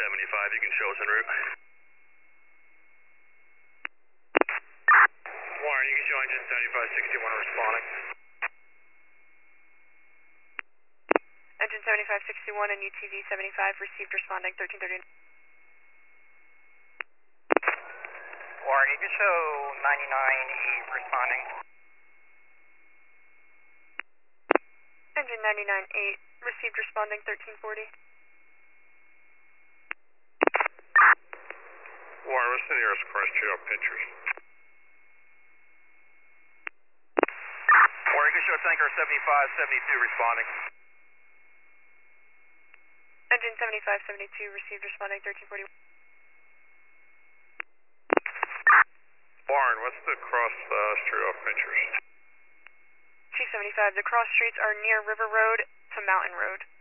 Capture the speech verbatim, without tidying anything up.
seventy-five, you can show us en route. Warren, you can show engine seventy-five sixty-one responding. Engine seventy-five sixty-one and U T V seventy-five received responding thirteen thirty. Warren, you can show ninety-nine E responding. Engine ninety-nine eight received responding thirteen forty. Warren, what's the nearest cross trail pictures? Warren, you can show tanker seventy-five seventy-two responding. Engine seventy-five seventy-two received responding thirteen forty. Warren, what's the cross uh, trail pictures? two seventy-five, the cross streets are near River Road to Mountain Road.